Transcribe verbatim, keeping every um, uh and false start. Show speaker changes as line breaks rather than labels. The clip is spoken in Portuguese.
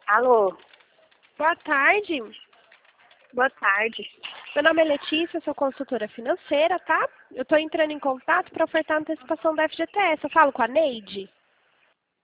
Alô,
Boa tarde.
boa tarde.
Meu nome é Letícia, sou consultora financeira, tá? Eu estou entrando em contato para ofertar a antecipação da F G T S. Eu falo com a Neide?